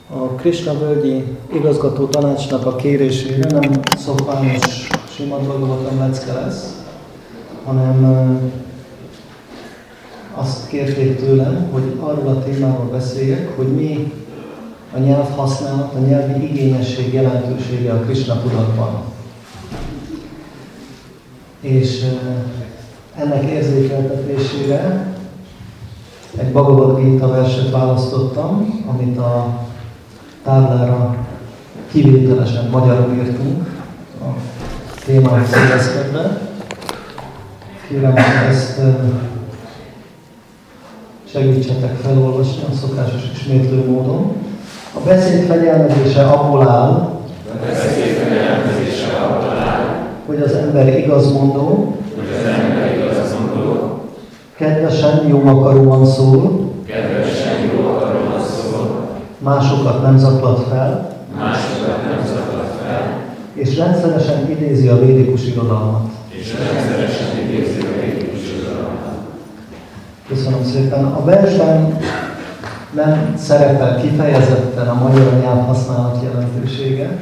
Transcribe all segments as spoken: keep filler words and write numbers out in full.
A Krishna völgyi igazgató tanácsnak a kérésére nem szokványos sima dolgozatom lecke lesz, hanem azt kérték tőlem, hogy arról a témáról beszéljek, hogy mi a nyelvhasználat, a nyelvi igényesség jelentősége a Krishna tudatban. És ennek érzékeltetésére egy Bhagavad Gita verset választottam, amit a táblára kivételesen magyarul írtunk a témát széleszkedve. Kérem, hogy ezt segítsetek felolvasni a szokásos ismétlő módon. A beszéd fegyelmezése abból áll, a beszéd fegyelmezése abból áll, hogy az ember igazmondó, hogy az ember igazmondó, kedvesen, jó akaróan szól, kedvesen, jó akaróan szól, másokat nem zaklat fel, másokat nem zaklat fel, és rendszeresen idézi a védikus irodalmat. és rendszeresen idézi a védikus irodalmat. Köszönöm szépen. A versben nem szerepel kifejezetten a magyar nyelvhasználat jelentősége,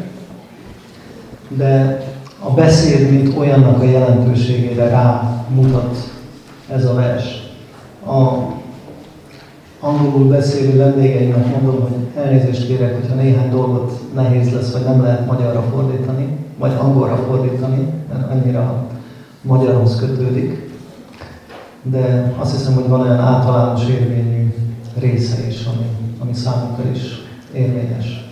de a beszéd, mint olyannak a jelentőségére rámutat ez a vers. A angolul beszélő vendégeimnek mondom, hogy elnézést kérek, hogyha néhány dolgot nehéz lesz, vagy nem lehet magyarra fordítani, vagy angolra fordítani, mert annyira magyarhoz kötődik. De azt hiszem, hogy van olyan általános érvényű része is, ami, ami számunkra is érvényes.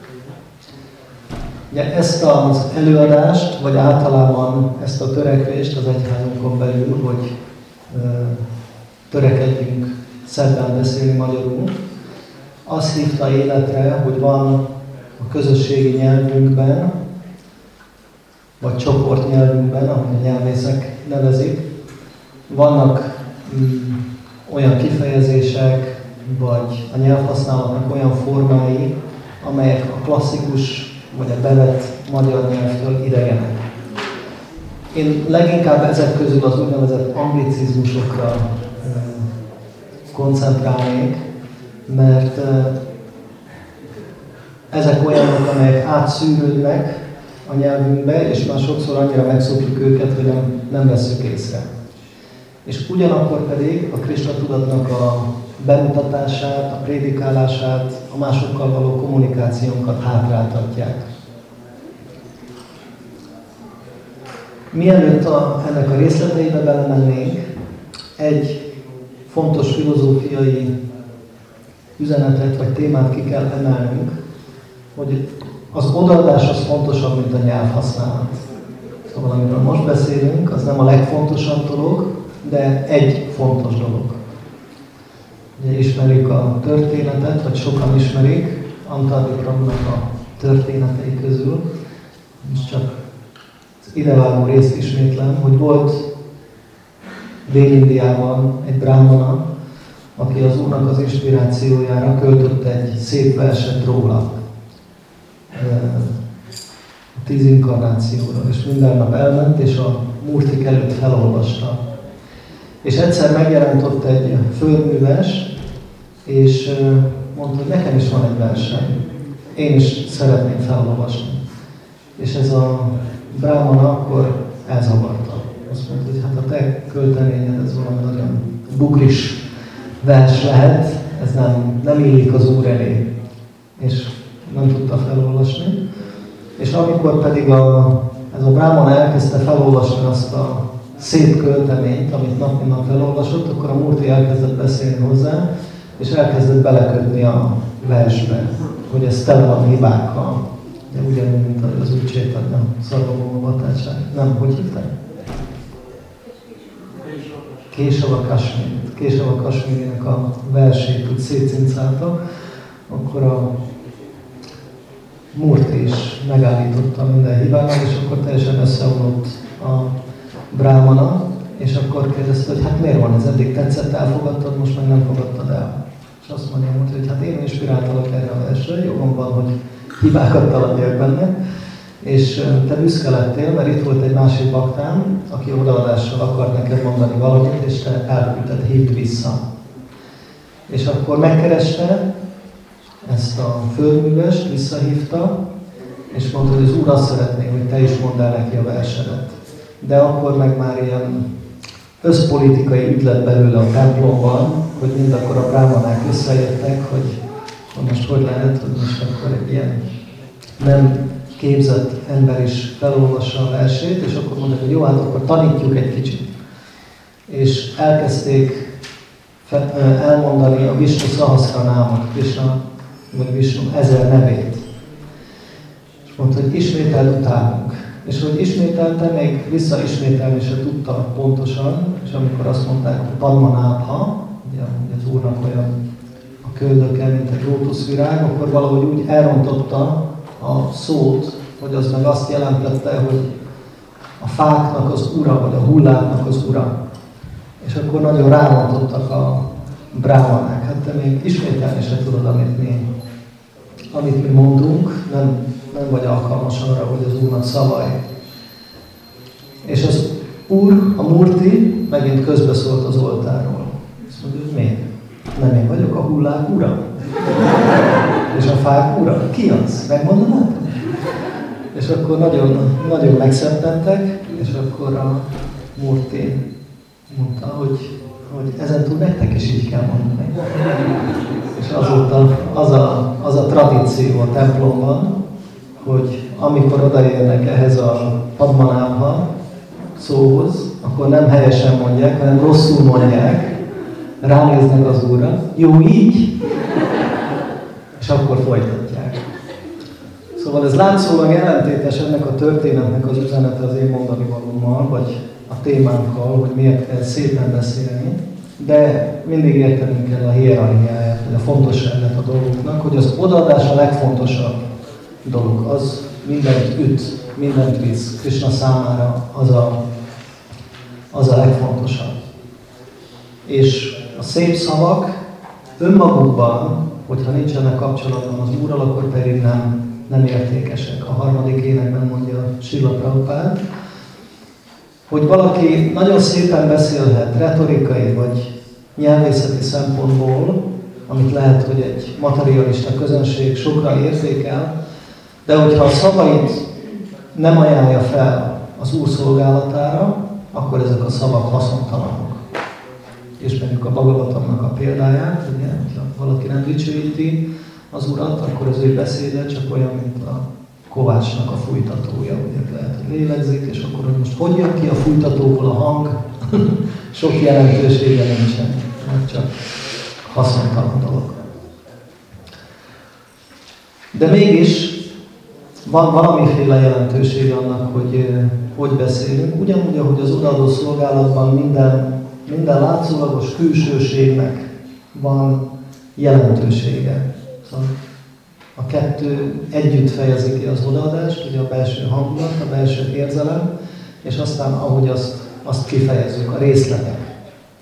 Ugye ezt az előadást, vagy általában ezt a törekvést az egyházunkon belül, hogy ö, törekedjünk szebben beszélni magyarul, azt hívta életre, hogy van a közösségi nyelvünkben, vagy csoportnyelvünkben, ahogy a nyelvészek nevezik, vannak mm, olyan kifejezések, vagy a nyelvhasználatnak olyan formái, amelyek a klasszikus, vagy a bevett magyar nyelvtől idegenek. Én leginkább ezek közül az úgynevezett anglicizmusokra koncentrálnék, mert ezek olyanok, amelyek átszűrődnek a nyelvünkbe, és már sokszor annyira megszokjuk őket, hogy nem, nem vesszük észre. És ugyanakkor pedig a Krishna tudatnak a bemutatását, a prédikálását, a másokkal való kommunikációnkat hátráltatják. Mielőtt a, ennek a részleteibe belemennénk, egy fontos filozófiai üzenetet vagy témát ki kell emelnünk, hogy az odaadás az fontosabb, mint a nyelvhasználat. Szóval amiről most beszélünk, az nem a legfontosabb dolog, de egy fontos dolog. Ugye ismerik a történetet, vagy sokan ismerik, Antárdi Prabhunak a történetei közül. Most csak az idevágó részt ismétlem, hogy volt Dél-Indiában egy brahmana, aki az Úrnak az inspirációjára költött egy szép verset róla. A tíz inkarnációra, és minden nap elment, és a Murtik előtt felolvasta. És egyszer megjelent ott egy földműves, és mondta, hogy nekem is van egy verseny. Én is szeretném felolvasni. És ez a brahmana akkor elzavarta. Azt mondta, hogy hát a te költeményed, ez valami nagyon bugris vers lehet, ez nem, nem illik az Úr elé. És nem tudta felolvasni. És amikor pedig a, ez a brahmana elkezdte felolvasni azt a szép költeményt, amit nap mint nap felolvasott, akkor a Murti elkezdett beszélni hozzá, és elkezdett belekötni a versbe, hogy ez tele van hibákkal. De ugyanúgy, mint az úgy csétad, nem Szarvabhaumavatásság. Nem, hogy hívták? Késava Kasmír. Késava Kasmírinek a versét úgy szétcincálta, akkor a Murti is megállította minden hibának, és akkor teljesen összeomlott a brahmana, és akkor kérdezte, hogy hát miért van ez, eddig tetszett, elfogadtad, most meg nem fogadtad el. És azt mondja, hogy hát én inspiráltalak erre a versre, jogom van, hogy hibákat találjak benne, és te büszke lettél, mert itt volt egy másik baktám, aki odaadással akart neked mondani valamit, és te elküldted, hívd vissza. És akkor megkereste, ezt a földművest, visszahívta, és mondta, hogy az Úr azt szeretné, hogy te is mondd el neki a versedet. De akkor meg már ilyen összpolitikai ügy lett belőle a templomban, hogy mind akkor a bráhmanák összejöttek, hogy most hogy lehet, hogy most akkor egy ilyen nem képzett ember is felolvassa a versét, és akkor mondták, hogy jó, hát akkor tanítjuk egy kicsit. És elkezdték elmondani a Vishnu Szahaszranámat, Krishna, vagy Vishnu ezer nevét. És mondta, hogy ismételd utánunk. És hogy ismételte, még visszaismételni se tudta pontosan, és amikor azt mondták, hogy Padmanábha, ugye az Úrnak olyan a köldöke, mint egy lótuszvirág, akkor valahogy úgy elrontotta a szót, hogy az meg azt jelentette, hogy a fáknak az ura, vagy a hulláknak az ura. És akkor nagyon rámontottak a bráhmanák. Hát te még ismételni se tudod, amit mi, amit mi mondunk, nem, nem vagy alkalmas arra, hogy az Úrnak szavai. És az Úr, a Murti megint közbeszólt az oltáról. Azt mondja, hogy miért? Nem én vagyok a hullák ura? És a fák ura? Ki az? Megmondanád? És akkor nagyon, nagyon megszeppentek, és akkor a Murti mondta, hogy, hogy ezentúl nektek is így kell mondani. És azóta az a, az a tradíció a templomban, hogy amikor odaérnek ehhez a Padmanábha szóhoz, akkor nem helyesen mondják, hanem rosszul mondják, ránéznek az Úrra, jó így, és akkor folytatják. Szóval ez látszólag ellentétes ennek a történetnek az üzenete az én mondani valómmal, vagy a témánkkal, hogy miért kell szépen beszélni, de mindig értenünk kell a hierarchiáját, vagy a fontosságát a dolgoknak, hogy az odaadás a legfontosabb dolog, az mindent üt, mindent visz. Krishna számára az a, az a legfontosabb. És a szép szavak önmagukban, hogyha nincsenek kapcsolatban az Úrral, akkor pedig nem, nem értékesek. A harmadik énekben mondja Srila Prabhupád, hogy valaki nagyon szépen beszélhet retorikai vagy nyelvészeti szempontból, amit lehet, hogy egy materialista közönség sokra értékel, de hogyha a szavait nem ajánlja fel az Úr szolgálatára, akkor ezek a szavak haszontalanok. Ismerjük a Bhagavatamnak a példáját, ugye, ha valaki nem dicsőíti az Urat, akkor az ő beszéde csak olyan, mint a kovácsnak a fújtatója, ugye lehet, hogy lélegzik, és akkor, hogy most hogy jön ki a fújtatóból a hang, sok jelentősége nincsen, mert csak haszontalan dolog. De mégis van valamiféle jelentősége annak, hogy hogy beszélünk, ugyanúgy, ahogy az odaadó szolgálatban minden, minden látszólagos külsőségnek van jelentősége. Szóval a kettő együtt fejezi ki az odaadást, ugye a belső hangulat, a belső érzelem, és aztán ahogy azt, azt kifejezzük, a részletek.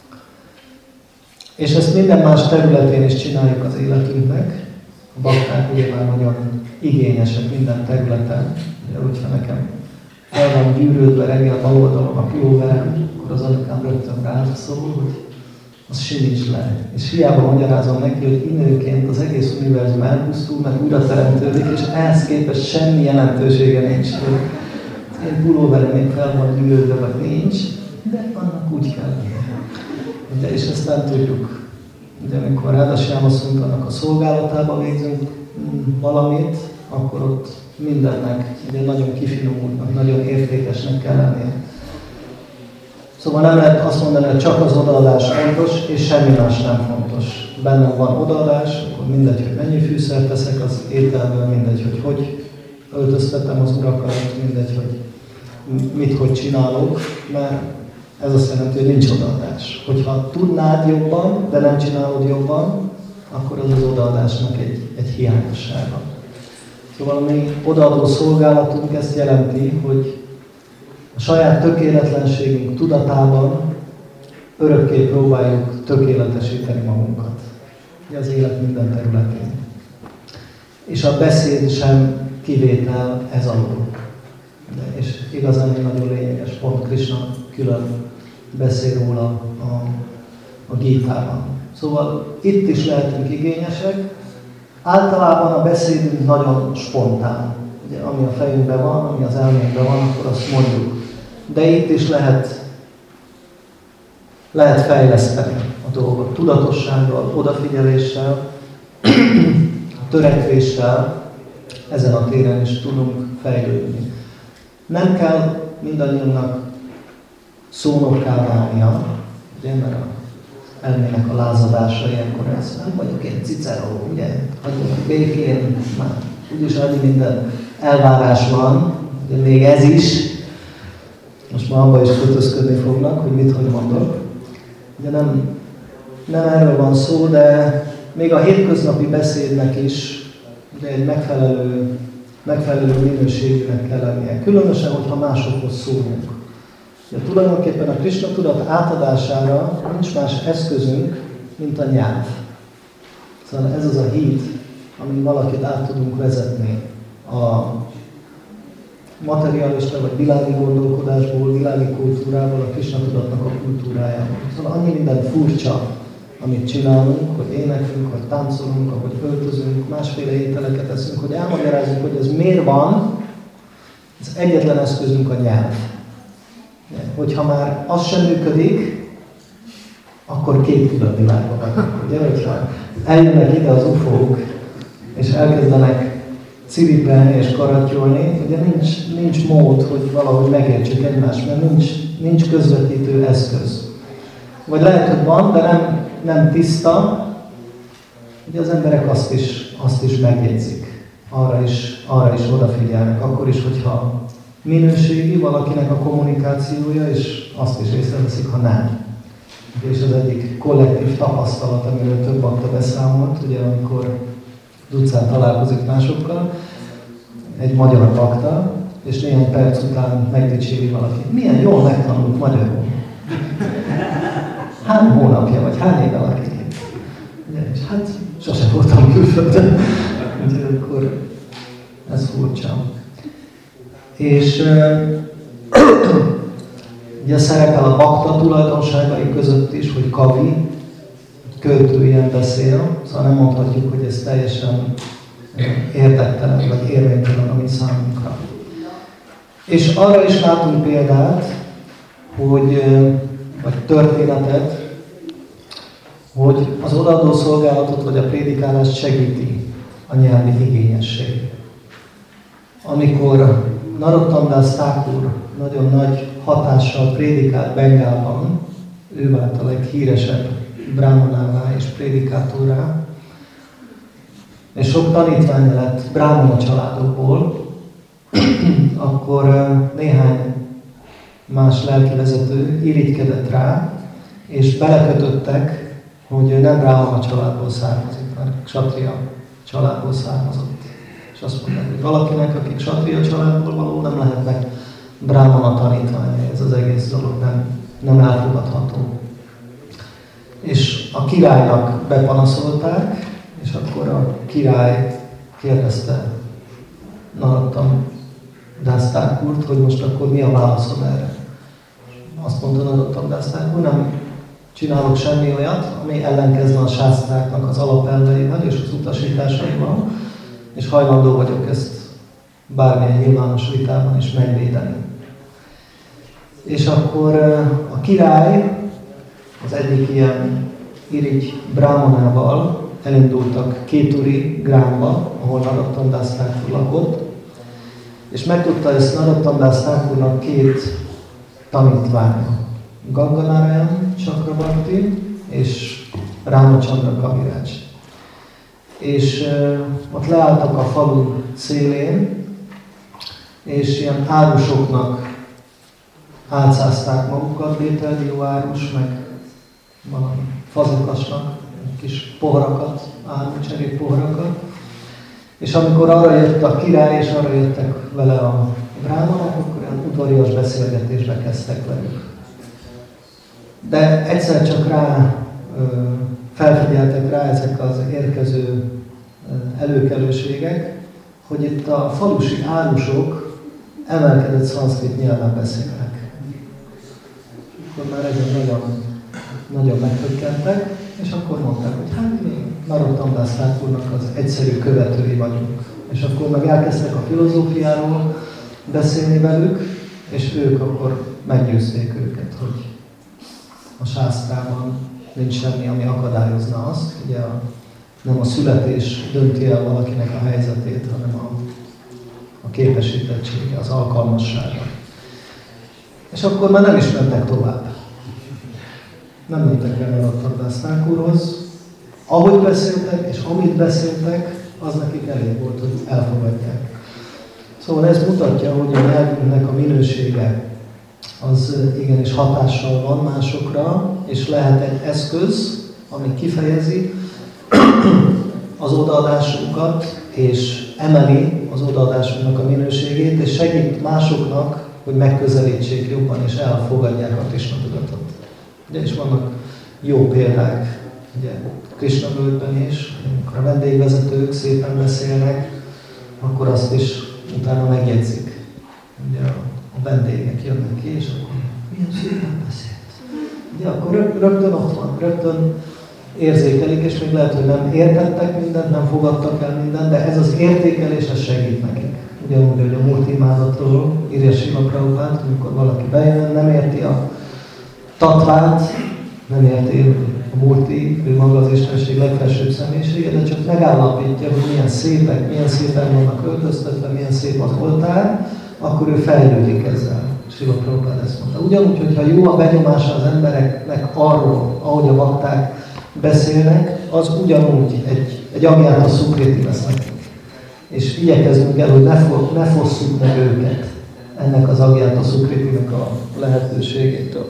És ezt minden más területén is csináljuk az életünknek. A bakták ugye már nagyon igényesek minden területen. Ugye, hogyha nekem el van gyűrődve reggel bal oldalon a pulóverem, akkor az anyukám rögtön rászól, hogy az simíts le. És hiába magyarázom neki, hogy innőként az egész univerzum elpusztul, meg újra teremtődik, és ehhez képest semmi jelentősége nincs, hogy én pulóverem még fel van gyűrődve, vagy nincs, de annak úgy kell lenni. És ezt nem tudjuk. Ugye amikor Rádhasyáma Szundarnak a szolgálatában végzünk valamit, akkor ott mindennek ugye nagyon kifinomultnak, nagyon értékesnek kell lennie. Szóval nem lehet azt mondani, hogy csak az odaadás fontos, és semmi más nem fontos. Bennem van odaadás, akkor mindegy, hogy mennyi fűszert teszek az ételből, mindegy, hogy hogy öltöztetem az urakat, mindegy, hogy mit, hogy csinálok, mert ez azt jelenti, hogy nincs odaadás. Hogyha tudnád jobban, de nem csinálod jobban, akkor az az odaadásnak egy, egy hiányossága. Szóval a mi odaadó szolgálatunk ezt jelenti, hogy a saját tökéletlenségünk tudatában örökké próbáljuk tökéletesíteni magunkat. Az élet minden területén. És a beszéd sem kivétel ez alól. De, és igazán egy nagyon lényeges pont, Krishna külön beszél róla a, a Gítában. Szóval itt is lehetünk igényesek, Általában a beszédünk nagyon spontán. Ugye, ami a fejünkben van, ami az elménkben van, akkor azt mondjuk. De itt is lehet, lehet fejleszteni a dolgot. Tudatossággal, odafigyeléssel, törekvéssel ezen a téren is tudunk fejlődni. Nem kell mindannyiunknak szónokká válnia, ugye, mert a elmének a lázadása ilyenkor ez. Nem vagyok én Cicero, ugye? Hagyjanak békén, már úgyis annyi minden elvárás van, de még ez is. Most már abban is kötözködni fognak, hogy mit, hogy mondok. Ugye nem, nem erről van szó, de még a hétköznapi beszédnek is ugye egy megfelelő, megfelelő minőségűnek kell lennie. Különösen, hogyha másokhoz szólunk. De tulajdonképpen a Krisna tudat átadására nincs más eszközünk, mint a nyelv. Szóval ez az a híd, amin valakit át tudunk vezetni a materialista vagy világi gondolkodásból, világi kultúrából, a Krisna tudatnak a kultúrájából. Szóval annyi minden furcsa, amit csinálunk, hogy éneklünk, vagy táncolunk, ahogy öltözünk, másféle ételeket eszünk, hogy elmagyarázzuk, hogy ez miért van, ez egyetlen eszközünk a nyelv. Hogyha már az sem működik, akkor két tudatvilágban vagyunk. Ugye, hogyha eljönnek ide az ufók, és elkezdenek ciripelni és karatyolni, ugye nincs, nincs mód, hogy valahogy megértsük egymást, mert nincs, nincs közvetítő eszköz. Vagy lehet, hogy van, de nem, nem tiszta, ugye az emberek azt is, azt is megjegyzik, arra is, arra is odafigyelnek, akkor is, hogyha minőségi valakinek a kommunikációja, és azt is észreveszik, ha nem. És az egyik kollektív tapasztalat, amiről több bakta beszámolt, ugye amikor Ducán találkozik másokkal, egy magyar bakta, és néhány perc után megdicséri valaki. Milyen jól megtanult magyarul. Hány hónapja, vagy hány éve lakik? És hát sosem voltam külföldön. Úgyhogy akkor ez furcsa. És ugye szerepel a bakta tulajdonságai között is, hogy kavi, költő ilyen beszél, szóval nem mondhatjuk, hogy ez teljesen érdektelen vagy érvénytelen a mi számunkra. És arra is látunk példát, hogy, vagy történetet, hogy az odaadó szolgálatot vagy a prédikálást segíti a nyelvi igényesség. Amikor Narottam Das Thakur nagyon nagy hatással prédikált Bengálban, ő vált a leghíresebb brámanává és prédikátorrá, és sok tanítványa lett brámana családokból, akkor néhány más lelkivezető irigykedett rá, és belekötöttek, hogy ő nem brámana családból származik, mert ksatria családból származott. És azt mondták, hogy valakinek, aki ksatria családból való, nem lehetnek brámana tanítványai, ez az egész dolog nem, nem elfogadható. És a királynak bepanaszolták, és akkor a király kérdezte Narottam Das Thakurt, hogy most akkor mi a válaszod erre. Azt mondta Narottam Das Thakur, nem csinálok semmi olyat, ami ellenkezne a sásztráknak az alapelveivel és az utasításaival, és hajlandó vagyok ezt bármilyen nyilvános vitában is megvédeni. És akkor a király az egyik ilyen irigy brámanával elindultak Kéturi Grámba, ahol Narottam Das Thakur lakott, és megtudta ezt Narottam Das Thakurnak két tanítványa, Ganga Narayan Chakrabarti és Ramachandra Kaviraj. És uh, ott leálltak a falu szélén, és ilyen árusoknak álcázták magukat, bételdió árus, meg valami fazekasnak, kis poharakat, árumcserék poharakat. És amikor arra jött a király, és arra jöttek vele a brámanok, akkor olyan udvarias beszélgetésbe kezdtek velük. De egyszer csak rá felfigyeltek rá ezek az érkező előkelőségek, hogy itt a falusi árusok emelkedett szanszkrit nyelven beszélnek. Akkor már ezen nagyon, nagyon meghökkentek, és akkor mondták, hogy hát mi Narottam Dász úrnak az egyszerű követői vagyunk. És akkor meg elkezdtek a filozófiáról beszélni velük, és ők akkor meggyőzték őket, hogy a sásztrában nincs semmi, ami akadályozna azt. Ugye a, nem a születés dönti el valakinek a helyzetét, hanem a, a képesítettsége, az alkalmassága. És akkor már nem is mentek tovább. Nem mentek el Narottam Dász úrhoz. Ahogy beszéltek, és amit beszéltek, az nekik elég volt, hogy elfogadják. Szóval ez mutatja, hogy a nyelvünknek a minősége az igenis hatással van másokra, és lehet egy eszköz, ami kifejezi az odaadásunkat, és emeli az odaadásunknak a minőségét, és segít másoknak, hogy megközelítsék jobban, és elfogadják a Krisna tudatot. Ugye, és vannak jó példák, ugye, Krisna völgyben is, amikor a vendégvezetők szépen beszélnek, akkor azt is utána megjegyzik. Ugye a, a vendégek jönnek ki, és akkor milyen szépen beszélt. Ugye akkor rögtön ott van, rögtön érzékelik, és még lehet, hogy nem értettek mindent, nem fogadtak el mindent, de ez az értékelés, ez segít nekik. Ugyanúgy, hogy a múlt imádatról írja Srila Prabhupád, amikor valaki bejön, nem érti a tatvát, nem érti a múlti, ő maga az Istenség legfelsőbb személyisége, de csak megállapítja, hogy milyen szépek, milyen szépen vannak öltöztetve, milyen szép az oltár, akkor ő fejlődik ezzel. Srila Prabhupád ezt mondta. Ugyanúgy, hogyha jó a benyomása az embereknek arról, ahogy a bakták beszélnek, az ugyanúgy egy, egy Agyáta Szukriti lesz nekünk. És igyekezzünk el, hogy ne, fo, ne fosszuk meg őket ennek az Agyáta Szukritinek a lehetőségétől.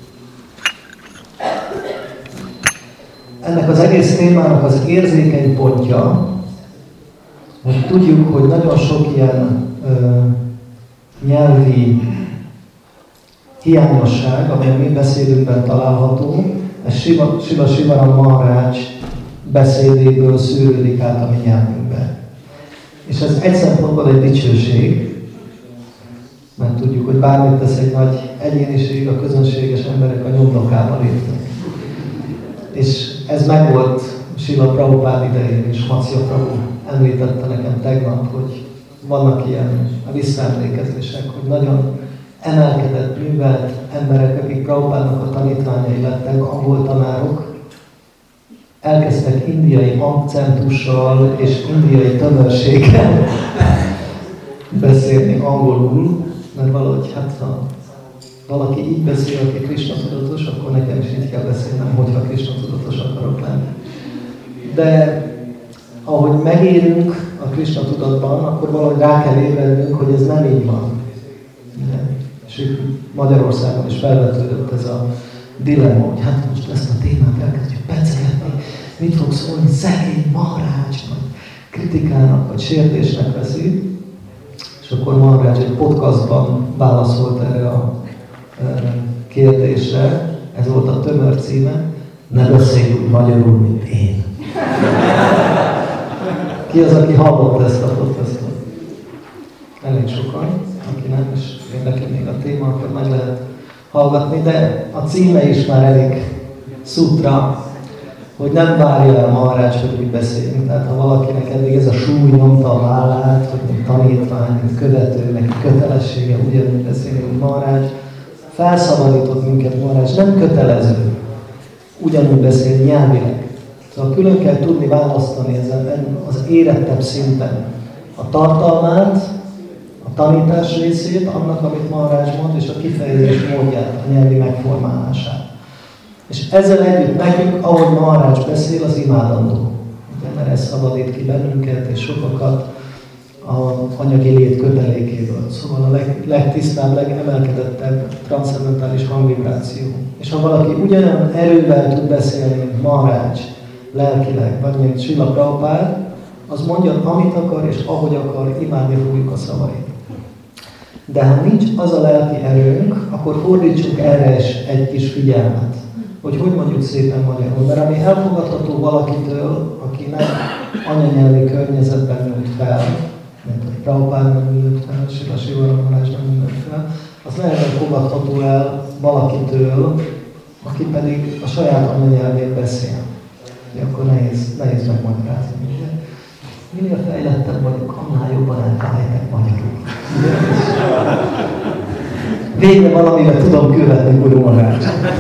Ennek az egész témának az érzékeny pontja, hogy tudjuk, hogy nagyon sok ilyen ö, nyelvi hiányosság, amely a mi beszédünkben található, ez Srila Sivaram Maharaj beszédéből szűrődik át a mi nyelvünkbe. És ez egy szempontból egy dicsőség, mert tudjuk, hogy bármit tesz egy nagy egyéniség, a közönséges emberek a nyomdokába lépnek. És ez megvolt Srila Prabhupád idején is, Matsya Prabhu említette nekem tegnap, hogy vannak ilyen visszaemlékezések, hogy nagyon emelkedett, művelt emberek, akik Prabhupádnak a tanítványai lettek, angol tanárok, elkezdtek indiai akcentussal és indiai tömörséggel beszélni angolul, mert valahogy hát ha valaki így beszél, aki Krisna tudatos, akkor nekem is így kell beszélnem, hogyha Krisna tudatos akarok lenni. De ahogy megérünk a Krisna tudatban, akkor valahogy rá kell ébrednünk, hogy ez nem így van. És Magyarországon is felvetődött ez a dilemma, hogy hát most ezt a témát elkezdjük beszélni, mit fog szólni szegény Maharaj, vagy kritikának, vagy sértésnek veszi. És akkor Maharaj egy podcastban válaszolt erre a kérdésre, ez volt a tömör címe, ne beszélj úgy magyarul, mint én. Ki az, aki hallott ezt a podcastot? Elég sokan, aki nem, és érdekel még a téma, akkor meg lehet hallgatni, de a címe is már elég szutra, hogy nem várja el Maharaj, hogy úgy beszéljünk. Tehát ha valakinek eddig ez a súly nyomta a vállát, hogy mint tanítvány, mint követő, neki kötelessége ugyanúgy beszélni, mint Maharaj, felszabadított minket Maharaj, nem kötelező ugyanúgy beszélni nyelvileg. Szóval külön kell tudni választani ezen az érettebb szinten a tartalmát, a tanítás részét, annak, amit Maharaj mond, és a kifejezés módját, a nyelvi megformálását. És ezzel együtt nekünk, ahogy Maharaj beszél, az imádandó. Mert ez szabadít ki bennünket, és sokakat az anyagi lét kötelékéből. Szóval a leg, legtisztább, legemelkedettebb transzcendentális hangvibráció. És ha valaki ugyanolyan erővel tud beszélni, mint Maharaj, lelkileg, vagy mint Srila Prabhupád, az mondja, amit akar, és ahogy akar, imádni fogjuk a szavait. De ha nincs az a lelki erőnk, akkor fordítsuk erre is egy kis figyelmet. Hogy hogy mondjuk szépen magyarul. Mert ami elfogadható valakitől, aki nem anyanyelvi környezetben nőtt fel, mint hogy Prabhupád nem nőtt fel, Srila Sivaram Maharaj nem nőtt fel, az nehezen fogadható el valakitől, aki pedig a saját anyanyelvén beszél. neki, akkor nehéz, nehéz megmagyarázni. Minél fejlettebb vagyok, annál jobban elfelejtek magyarul. Végre valamivel tudom követni Guru Maharaj.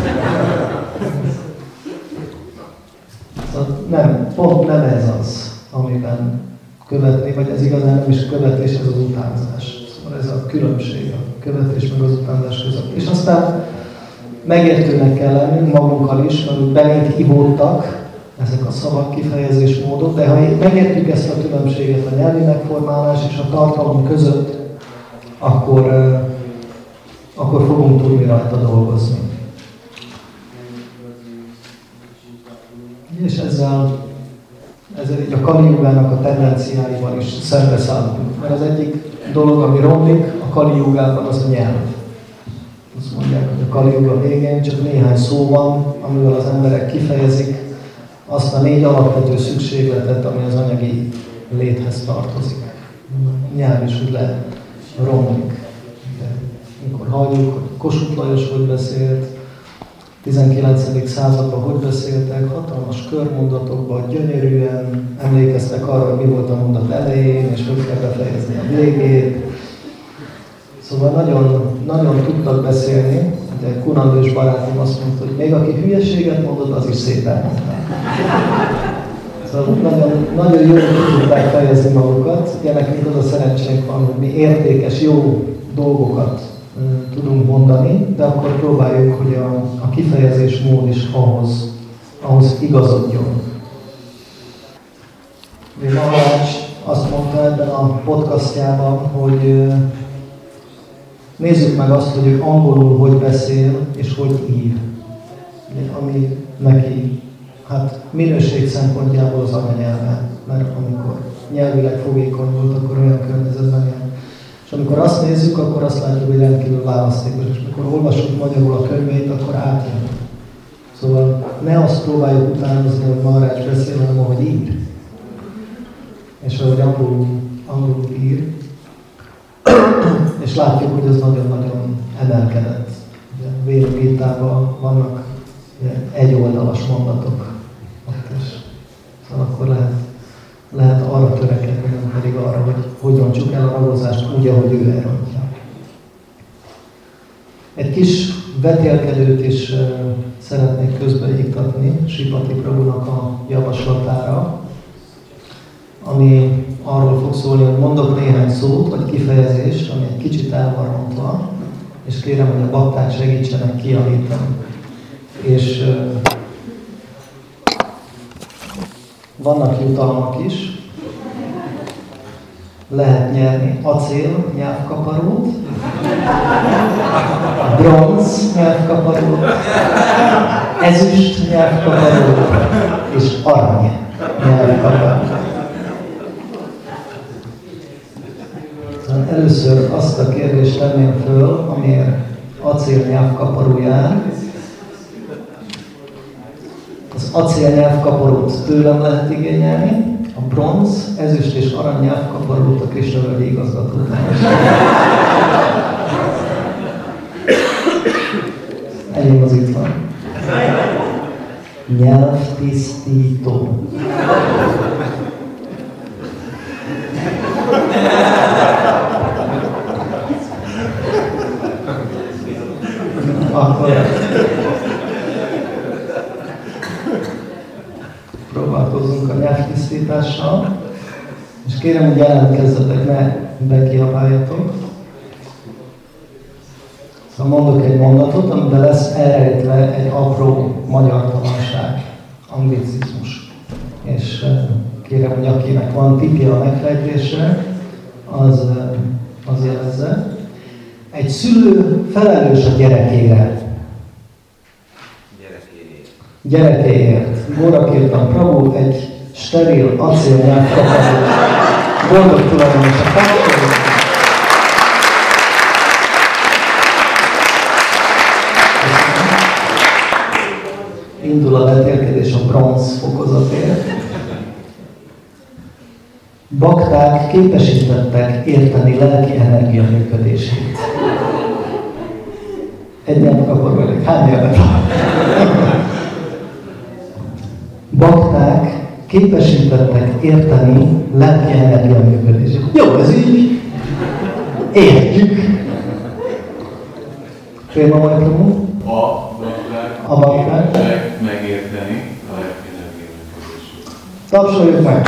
Szóval nem, pont nem ez az, amiben követni, vagy ez igazán nem is követés, ez az utánzás. Szóval ez a különbség, a követés meg az utánzás között. És aztán megértőnek kell lenni magunkkal is, mert belénk ivódtak ezek a szavak, kifejezésmódok, de ha megértjük ezt a különbséget a nyelvi megformálás és a tartalom között, akkor, akkor fogunk tudni rajta dolgozni. És ezzel, ezzel így a Kali Jugának a tendenciáival is szembeszállunk. Mert az egyik dolog, ami romlik a Kali Jugában, az a nyelv. Azt mondják, hogy a Kali Juga végén csak néhány szó van, amivel az emberek kifejezik azt a négy alapvető szükségletet, ami az anyagi léthez tartozik. A nyelv is úgy le romlik. De mikor halljuk, hogy Kossuth Lajos hogy beszélt, tizenkilencedik században hogy beszéltek, hatalmas körmondatokban, gyönyörűen emlékeztek arra, hogy mi volt a mondat elején, és hogy kell befejezni a végét. Szóval nagyon, nagyon tudtak beszélni, de Kunandős barátom azt mondta, hogy még aki hülyeséget mondott, az is szépen mondta. Szóval nagyon, nagyon jól tudták fejezni magukat. Ugye nekünk az a szerencsénk van, hogy mi értékes, jó dolgokat uh, tudunk mondani, de akkor próbáljuk, hogy a, a kifejezés mód is ahhoz, ahhoz igazodjon. Maharaj azt mondta ebben a podcastjában, hogy uh, nézzük meg azt, hogy ő angolul hogy beszél és hogy ír. Ami neki hát minőség szempontjából az anyanyelve, mert amikor nyelvileg fogékony volt, akkor olyan környezetben él. És amikor azt nézzük, akkor azt látjuk, hogy rendkívül választékos. És amikor olvasunk magyarul a könyveit, akkor átjön. Szóval ne azt próbáljuk utánozni, hogy Maharaj beszél, hanem ahogy ír. És ahogy angolul, angolul ír. És látjuk, hogy ez nagyon-nagyon emelkedett. Véru Gítában vannak egyoldalas mondatok. Szóval akkor lehet, lehet arra törekedni, nem pedig arra, hogy hogy rontsuk el a ragozást úgy, ahogy ő elrontja. Egy kis vetélkedőt is uh, szeretnék közbeiktatni Sripati Prabhunak a javaslatára, ami arról fog szólni, hogy mondok néhány szót, vagy kifejezést, ami egy kicsit el van rontva, és kérem, hogy a bakták segítsenek kijavítani. És uh, vannak jutalmak is. Lehet nyerni acél nyelvkaparót, bronz nyelvkaparót, ezüst nyelvkaparót és arany nyelvkaparót. Először azt a kérdést tenném föl, amiért acél nyelvkaparó jár. Az acél nyelvkaparót tőlem lehet igényelni, a bronz, ezüst és arany nyelvkaparót a Krisna-völgyi igazgatótól. Enyém az itt van. Nyelvtisztító. Akkor próbálkozzunk a nyelvtisztítással, és kérem, hogy jelentkezzetek, ne bekiabáljatok. Szóval mondok egy mondatot, amiben lesz elrejtve egy apró magyartalanság, anglicizmus. És kérem, hogy akinek van tipje a megfejtésre, az, az jelezze. Egy szülő felelős a gyerekére. Gyerekéért. Góra kértem Prabhu egy steril acél nyelvkaparót. Boldog tulajdonos a kapcsolat. Indul a vetélkedés a bronz fokozatért. Bakták képesítettek érteni lelki energia működését. Egy nyelvkaparó elég. Hány nyelvet van? Bakták képesítettek érteni lelki energia működését. Jó, ez így. Értjük. Félma majd promó? A bakták megérteni a lelki energia működését. Tapsoljuk meg!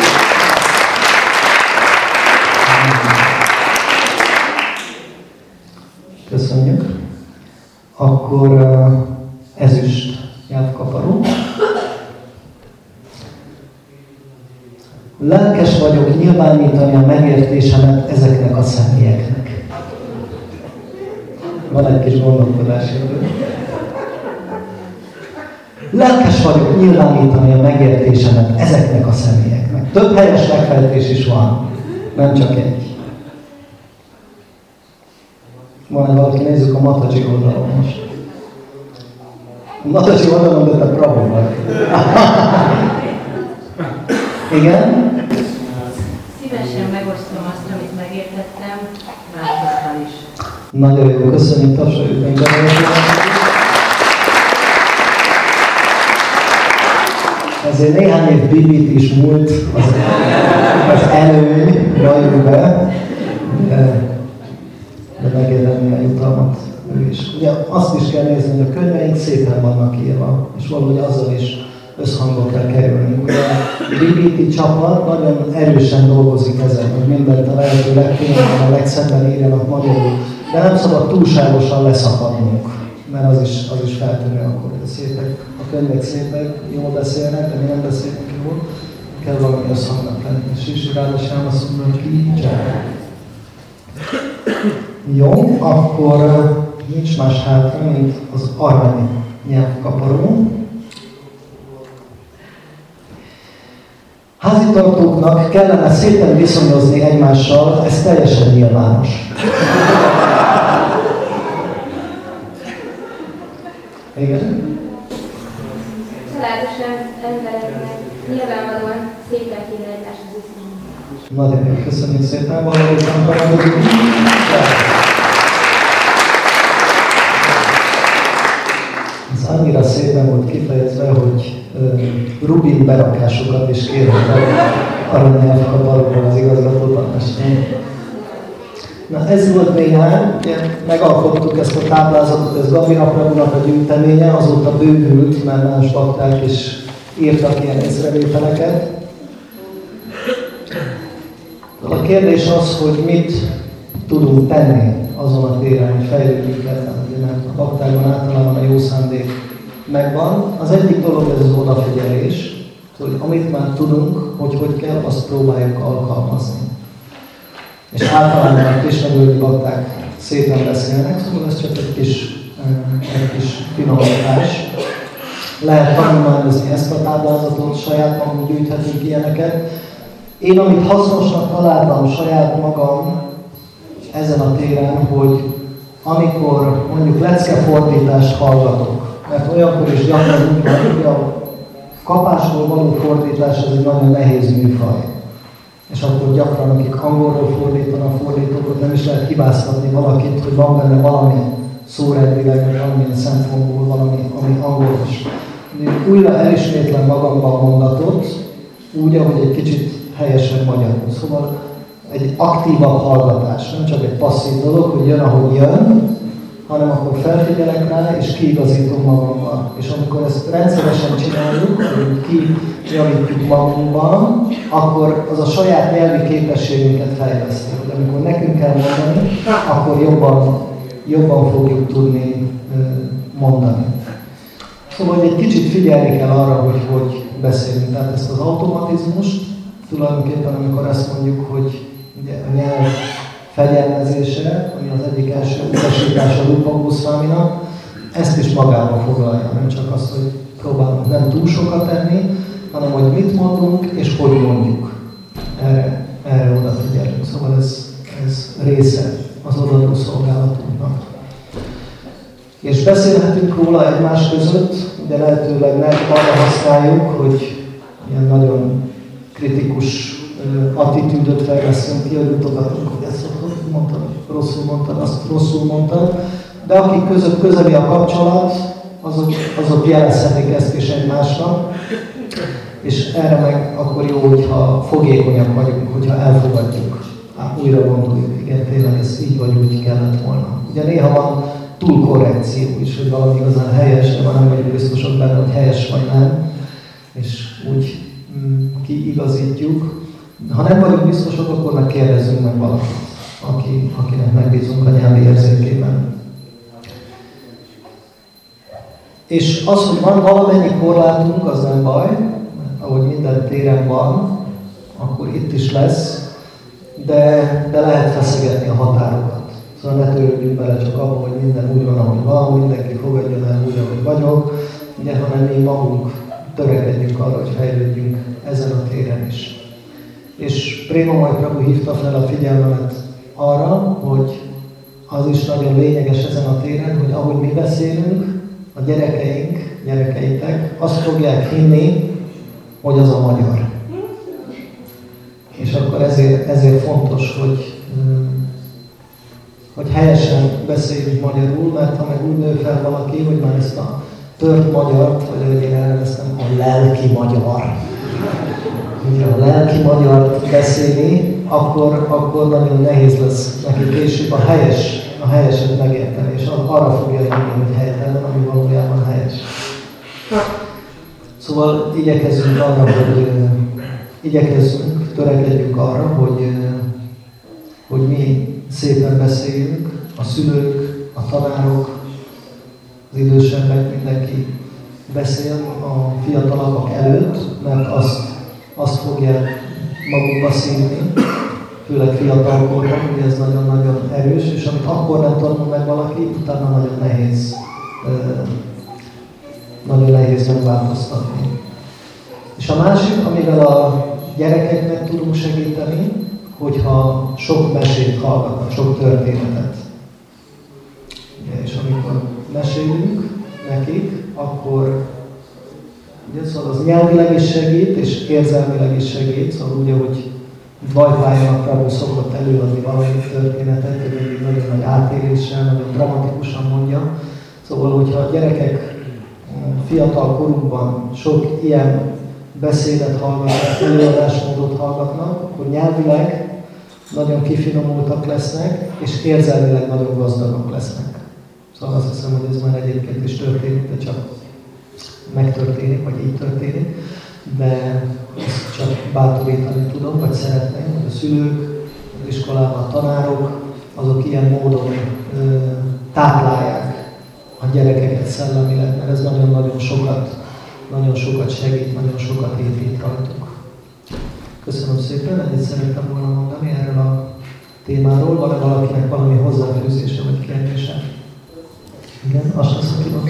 Köszönjük. Akkor uh, ezüst nyelvkaparó. Lelkes vagyok nyilvánítani a megértésemet ezeknek a személyeknek. Van egy kis gondolkodási idő. Lelkes vagyok nyilvánítani a megértésemet ezeknek a személyeknek. Több helyes megfejtés is van, nem csak egy. Van egy valaki, nézzük a Matacsi oldalon most. A Matacsi oldalon, de te bravo vagy. Igen? Szívesen megosztom azt, amit megértettem, másokkal is. Nagyon jó, köszönjük, tapsoljuk meg. Ezért néhány év bibit is múlt az, az előny, valljuk be, de, de megérdemli a jutalmat ő is. Ugye azt is kell nézni, hogy a könyveink szépen vannak írva, és valahogy azzal is összhangba kell kerülni. Ugye a bé bé té csapat nagyon erősen dolgozik ezen, hogy mindent a lehető legkényelmesebben, a legszebben írjanak magyarul, de nem szabad túlságosan leszakadnunk, mert az is, az is feltűnő akkor, hogy a szépek, a könyvek szépek, jól beszélnek, de mi nem beszélünk jól, kell valami összhangnak lenni. Sisi Rádasáma szóval, hogy ki csinál. Jó, akkor nincs más hátra, mint az arany nyelvkaparó. Házitartóknak kellene szépen viszonyozni egymással, ez teljesen nyilvános. Igen? Családosan embereknek nyilvánvalóan szépen kéne egymáshoz viszonyulni. Nagyon jó, köszönjük szépen, valahogy nem paradozik. Ez annyira szépen volt kifejezve, hogy uh, rubin berakásokat is kérhetek aranynyelvkaparóból az igazgatótanácsnak. Na ez volt néhány, megalkottuk ezt a táblázatot, ez Gabi Aprabunak a gyűjteménye, azóta bővült, mert más bakták is írtak ilyen észrevételeket. A kérdés az, hogy mit tudunk tenni azon a téren, hogy fejlődjünk el, mert a baktákban általában a jó szándék megvan. Az egyik dolog ez az odafigyelés, hogy amit már tudunk, hogy hogy kell, azt próbáljuk alkalmazni. És általában a kismegőri bakták szépen beszélnek, szóval ez csak egy kis, egy kis finomítás. Lehet tanulmányozni ezt a táblázatot, saját magunk gyűjthetünk ilyeneket. Én, amit hasznosnak találtam saját magam ezen a téren, hogy amikor mondjuk leckefordítást hallgatok, mert olyankor is gyakran úgy van, hogy a kapásból való fordítás az egy nagyon nehéz műfaj. És akkor gyakran, akik angolról fordítanak fordítókat, nem is lehet hibáztatni valakit, hogy van benne valami szórendileg, vagy valamilyen szempontból valami, ami angolos. Újra elismétlem magamban a mondatot, úgy, ahogy egy kicsit helyesen magyarul. Szóval egy aktívabb hallgatás, nem csak egy passzív dolog, hogy jön, ahogy jön, hanem akkor felfigyelek rá, és kiigazítom magammal. És amikor ezt rendszeresen csináljuk, hogy kijavítjuk magunkban, akkor az a saját nyelvi képességünket fejleszti. Hogy amikor nekünk kell mondani, akkor jobban, jobban fogjuk tudni mondani. Szóval egy kicsit figyelni kell arra, hogy hogy beszélünk. Tehát ezt az automatizmust, tulajdonképpen amikor azt mondjuk, hogy ugye a nyelv fegyelmezése, ami az egyik első utasítása a Lupa Goswaminak, ezt is magába foglalja. Nem csak azt, hogy próbálunk nem túl sokat tenni, hanem hogy mit mondunk és hogy mondjuk. Erre, erre odafigyelünk. Szóval ez, ez része az odaadó szolgálatunknak. És beszélhetünk róla egymás között, de lehetőleg nem arra használjuk, hogy ilyen nagyon kritikus uh, attitűdöt fejlesztünk ki, hogy mutogatunk, hogy ezt mondtad, rosszul mondtad, azt rosszul mondtad. De akik között közeli a kapcsolat, azok, azok jelezhetik ezt is egymásnak. És erre meg akkor jó, hogyha fogékonyak vagyunk, hogyha elfogadjuk, hát újra gondoljuk, igen, tényleg ez így vagy úgy kellett volna. Ugye néha van túl korrekció is, hogy valami igazán helyes, de már nem vagyunk biztosak benne, hogy helyes vagy nem, és úgy mm, kiigazítjuk. Ha nem vagyunk biztosak, akkor meg kérdezzünk meg valakit, aki, akinek megbízunk a nyelvi érzékében. És az, hogy van valamennyi korlátunk, az nem baj, mert ahogy minden téren van, akkor itt is lesz, de, de lehet feszegetni a határokat. Szóval ne törődjünk bele csak abban, hogy minden úgy van, ahogy van, mindenki fogadjon el úgy, ahogy vagyok, ugye, hanem mi magunk törekedjünk arra, hogy fejlődjünk ezen a téren is. És Prémamai Prabhu hívta fel a figyelmemet arra, hogy az is nagyon lényeges ezen a téren, hogy ahogy mi beszélünk, a gyerekeink, gyerekeitek azt fogják hinni, hogy az a magyar. És akkor ezért, ezért fontos, hogy, hogy helyesen beszéljünk magyarul, mert ha meg úgy nő fel valaki, hogy már ezt a tört magyart, vagy ahogy én elneveztem, a lelki magyar, a lelki magyart beszélni, akkor, akkor nagyon nehéz lesz neki később a helyes, a helyeset megérteni, és arra fogja jönni, hogy helytelen, ami valójában helyes. Szóval igyekezzünk arra, hogy igyekezzünk, törekedjünk arra, hogy, hogy mi szépen beszéljünk, a szülők, a tanárok, az idősebbek, mindenki beszél a fiatalabbak előtt, mert azt, azt fogja magukba szívni, főleg fiatalkorban, ugye ez nagyon-nagyon erős, és amit akkor nem tanul meg valaki, utána nagyon nehéz, nagyon nehéz megváltoztatni. És a másik, amivel a gyerekeknek tudunk segíteni, hogyha sok mesét hallgatnak, sok történetet. Ugye, és amikor mesélünk nekik, akkor ugye, szóval az nyelvileg is segít, és érzelmileg is segít, szóval ugye, hogy Dvajpályának Prabhu szokott előadni valami történetet, hogy mindig nagyon nagy átéléssel, nagyon dramatikusan mondja. Szóval, hogyha a gyerekek fiatal korukban sok ilyen beszédet hallgatnak, előadásmódot hallgatnak, akkor nyelvileg nagyon kifinomultak lesznek, és érzelmileg nagyon gazdagok lesznek. Szóval azt hiszem, hogy ez már egyébként is történik, de csak megtörténik, vagy így történik. De ezt csak bátorítani tudom, vagy szeretném, hogy a szülők, az iskolában a tanárok, azok ilyen módon ö, táplálják a gyerekeket szellemileg, mert ez nagyon-nagyon sokat, nagyon sokat segít, nagyon sokat épít rajtuk. Köszönöm szépen, ennyit szerettem volna mondani erről a témáról. Van-e valakinek valami hozzáfűzése vagy kérdése? Igen, azt lesz, aki van.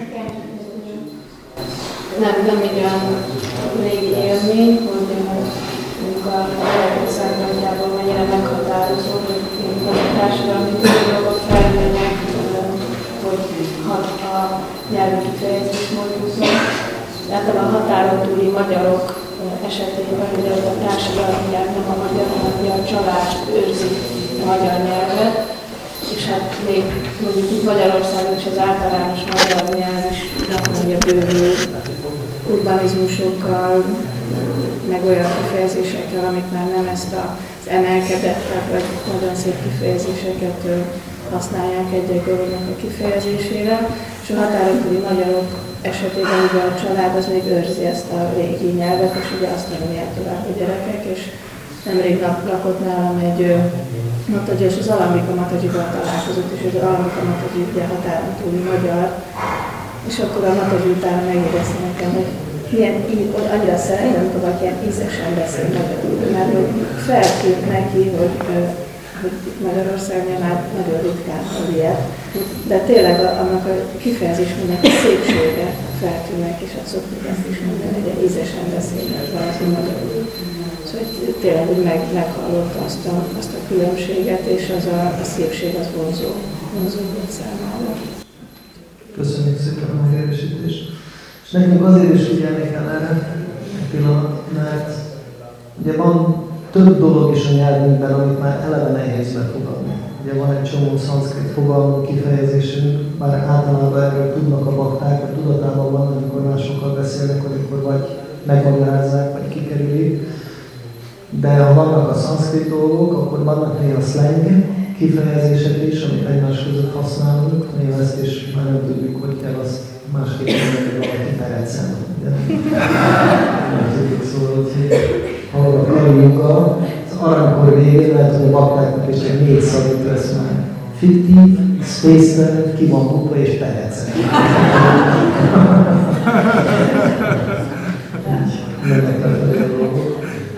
Nem, nem egy olyan régi élmény, hogy mondjuk a gyerekek szempontjából mennyire meghatározó, hogy a társadalmi dolgok felmennek, hogy a nyelvi kifejezésmódúzó. Általában a határon túli magyarok esetében, hogy a társadalmi nyelv nem a magyar, hanem a család őrzi a magyar nyelvet, és hát még mondjuk itt Magyarországon is az általános magyar nyelv is napja bővül urbanizmusokkal, meg olyan kifejezésekkel, amik már nem ezt az emelkedettebb, vagy nagyon szép kifejezéseket használják egy-egy dolognak a kifejezésére. És a határon túli magyarok esetében ugye a család az még őrzi ezt a régi nyelvet, és ugye azt tanulják tovább a gyerekek, és nemrég lakott nálam egy Mataji, és az Alambika Matajival találkozott, és az Alambika Mataji ugye határon túli magyar, és akkor a Mataji utána megérezte nekem, hogy milyen, annyira szeretem, amikor valaki ilyen ízesen beszél magyarul, mert feltűnt neki, hogy, hogy Magyarországon már nagyon ritkán hall ilyet, de tényleg annak a kifejezésnek a szépsége feltűnnek, és azt szoktuk ezt is mondani, hogy ilyen ízesen beszélni, hogy valaki magyarul. Szóval tényleg úgy meg, meghallott azt a, azt a különbséget, és az a, a szépség az vonzó, vonzó volt számára. Köszönjük szépen a megerősítést. És nekünk azért is figyelni kell erre, mert ugye van több dolog is a nyelvünkben, amit már eleve nehéz befogadni. Ugye van egy csomó szanszkrit fogalmunk, kifejezésünk, már általában erről tudnak a bakták, a tudatában van, amikor másokkal beszélnek, amikor vagy megmagyarázzák, vagy kikerülik. De ha vannak a szanszkrit dolgok, akkor vannak néha slang kifejezések is, amit egymás között használunk. Néha ezt is már nem tudjuk, hogy kell azt másképp mondani, hogy valaki perecen. Nem tudjuk szólni, hogy ahol a karjunkkal, az aranykor végén lehet, hogy a bakláknak is egy négy szavit lesz már. Fiktív, space ki van bukva és perecen. Mennek lefelé a dolgok.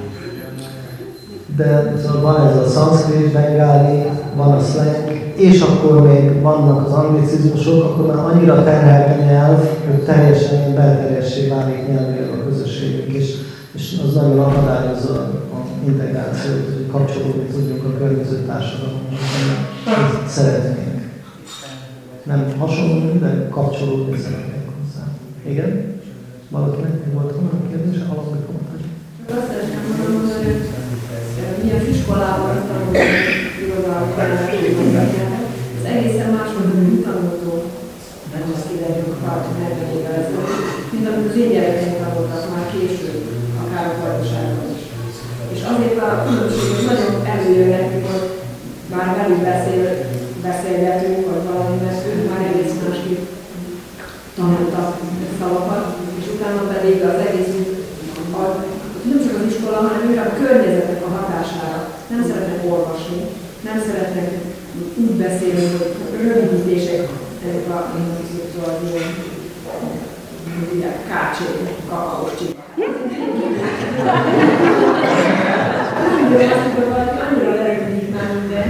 De szóval van ez a szanszkrit, bengáli, van a slang, és akkor még vannak az anglicizmusok, akkor már annyira terhelt a nyelv, hogy teljesen belterjessé válik nyelvileg a közösségünk, és, és az nagyon akadályozza a integrációt, hogy kapcsolódni tudjunk a környező társadalomhoz, amit szeretnénk. Nem hasonló, de kapcsolódni szeretnénk hozzá. Igen? Valakinek volt valami kérdés? Alapmikrofon. Azt szeretném mondani, hogy milyen iskolában tanultunk irodalmat, az egészen más volt, mint tanultó, nem azt kiderjük a negyven évvel ezelőtt, mint amit az én gyerekeim tanultak már később, akár a vajdaságban is. És azért a különbségek nagyon előjönnek, mikor már velük beszél, beszélgetünk, vagy valami, mert ők már egész másképp tanultak szavakat, és utána pedig az egész a, nem csak az iskola, hanem ők a környezetek a hatására nem szeretnek olvasni, nem szeretnek úgy beszélni, hogy rövidítések, ezek a ilyen kácsék, kakaós csík. Azt mondom, hogy annyira lerövidít már minden.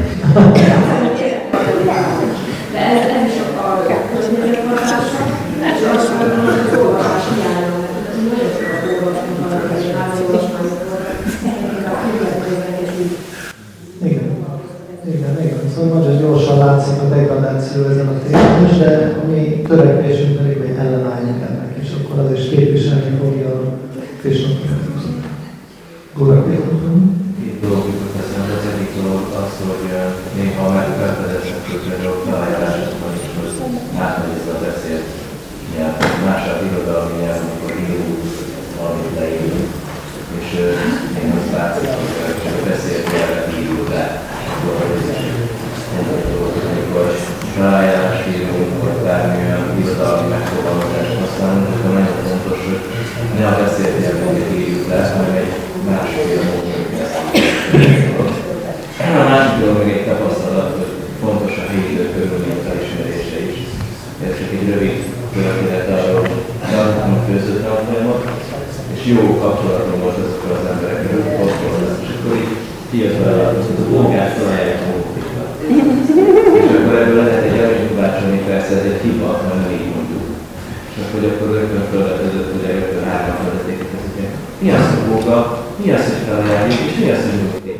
De ez, ez is a környezet hatása, és azt mondom, hogy az olvasás hiányom, mert nagyon sokat olvasunk valami, hogy házi olvasmányokról, a különbözőnek és úgy. Igen. Igen, igen. Szóval nagyon gyorsan látszik a degradáció ezen a téren is, de a mi törekvésünk pedig, hogy ellenálljunk ennek, és akkor az is képviselni fogja a frissnapot. Góra Péter. Két dolog jutott eszembe, az egyik dolog az, hogy néha megfeleleznek például felállításokban is, hogy átmegy ez a beszélt nyelv, másabb irodalmi nyelv, amikor írunk, valamit leírunk, és én azt látom, hogy a beszélt nyelvet írjuk le, akkor ez is egy dolog, amikor felállítás írunk, vagy bármilyen irodalmi megfogalmazást használunk, akkor nagyon fontos, hogy ne a beszélt nyelvet írjuk le, hanem egy másfél módon kezdjük. A másik dolog még egy tapasztalat, hogy fontos a helyi idők körülmények felismerése is. Ez csak egy rövid történet arról, hogy alapban főzött tanfolyamot, és jó kapcsolatom volt azokkal az emberekkel, hogy kapcsolat, és akkor így kijött vele, hogy a blogát találják a módikra. És akkor ebből lehet egy arany kubácsolni, persze ez egy hiba, mert nem így mondjuk. És akkor, hogy akkor rögtön felvetődött, hogy rögtön hárman felvették, hogy mi az, hogy blogga, mi az, hogy felajánljuk, és mi az, hogy nyugték.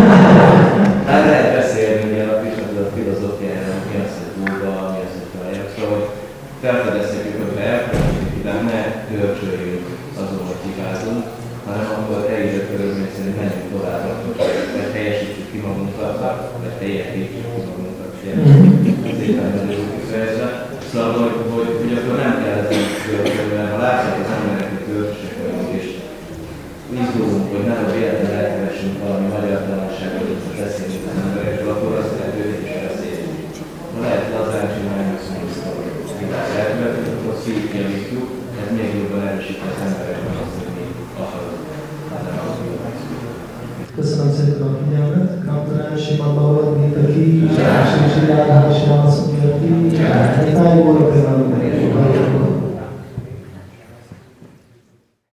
Hát lehet beszélni ugye a kisnapod a filozófiájára, mi az, hogy blogga, mi az, hogy felajánljuk. Szóval felfedezhetjük, hogy elfelejtjük, de ne görcsöljünk azon, hogy hibázunk, hanem akkor elég körülmény szerint menjünk tovább, vagy teljesítsük ki magunkat, vagy teljesítsük ki magunkat. Szépen nagyon kifejezve. Szóval, hogy, hogy, hogy akkor nem kell ezen görcsölni, ha látják az emberek, hogy görcsösek vagyunk, és izgulunk, hogy nem a véletlenül elkövessünk valami magyartalanságot, hogy beszélünk az emberekről, akkor azt lehet őket is beszélni. Ha lehet lazán csinálni, azt mondjuk, hogy hibát elkövetünk, akkor szívjavítjuk, ez még jobban erősíti az emberekben azt, hogy mi akarunk. Köszönöm szépen a figyelmet. Gratulálni Simon Bauer, mint aki, és Zsirád Hási Jászok, mint aki, egy tájból,